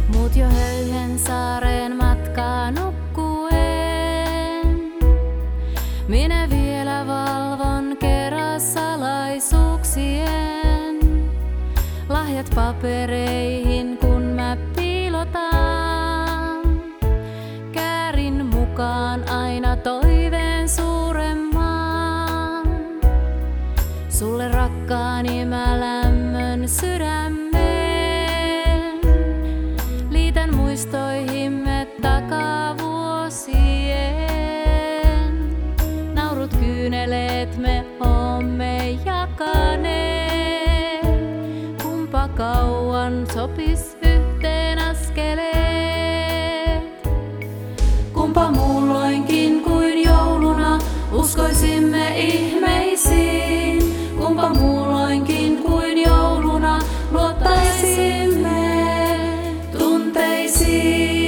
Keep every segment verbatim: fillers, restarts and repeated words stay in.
Mut jo höyhen saareen matkaa nukkuen. Minä vielä valvon kerran salaisuuksien. Lahjat papereihin kun mä piilotan. Käärin mukaan aina toiveen suuremman. Sulle rakkaani mä lämmön sydämen. Liitän muistoihimme takavuosien. Naurut kyyneleet me oomme jakaneet. Kumpa kauan sopis yhteen askeleet. Kumpa muulloinkin kuin jouluna uskoisimme ihmeisiin. Kumpa muulloinkin kuin jouluna luottaisimme tunteisiin.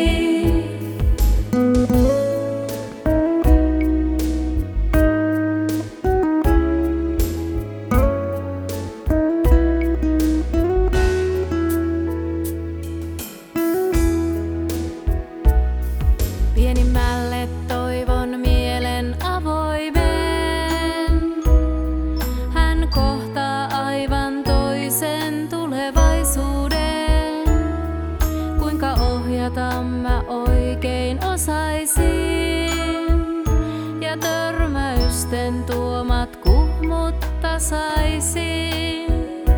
Pienimmälle toivon mielen avoimen. Hän kohtaa aivan toisen tulevaisuuden. Kuinka ohjata mä oikein osaisin. Ja törmäysten tuomat kuhmut tasaisin.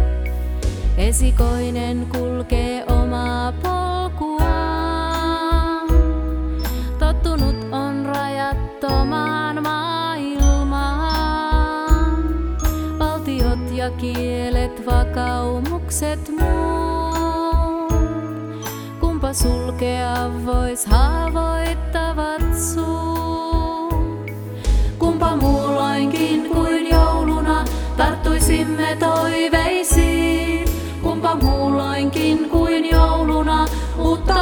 Esikoinen kulkee omaa polkuaan. Tottunut on rajattomaan maailmaan. Valtiot ja kielet, vakaumukset muut. Kumpa sulkea vois haavoittavat suut. Kumpa muulloinkin kuin jouluna tarttuisimme toiveisiin. Kumpa muulloinkin kuin jouluna uutta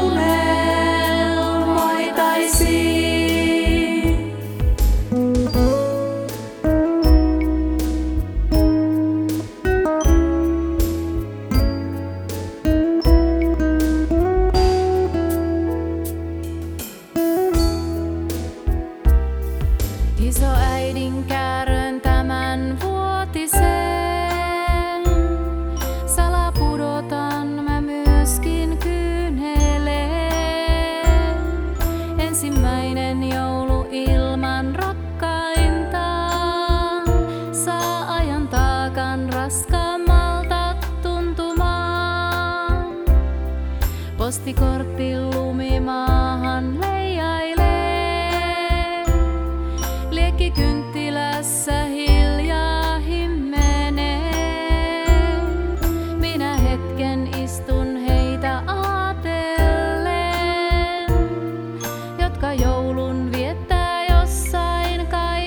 unelmoitaisiin. Isoäidin käärön tämän vuotisen. Sala pudotan mä myöskin kyyneleen. Ensimmäinen joulu ilman rakkainta. Saa ajan taakan raskaammalta tuntumaan. Postikortti lumimaahan leijailee. Liekkikynttilässä hiljaa himmenee. Minä hetken istun heitä aatellen, jotka joulun viettää jossain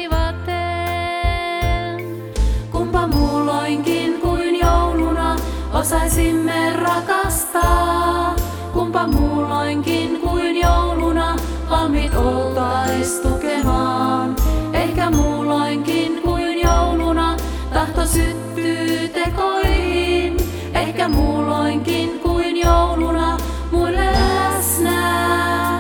kaivaten. Kumpa muulloinkin kuin jouluna osaisimme rakastaa. Kumpa muulloinkin kuin jouluna valmiit oltais tukemaan. Ehkä muulloinkin kuin jouluna tahto syttyy tekoihin. Ehkä muulloinkin kuin jouluna muille läsnä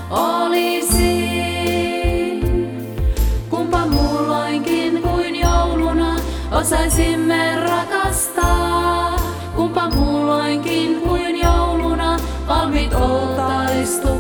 olisin. Kumpa muulloinkin kuin jouluna osaisimme rakastaa. Kumpa muulloinkin kuin jouluna valmiit oltais tukemaan.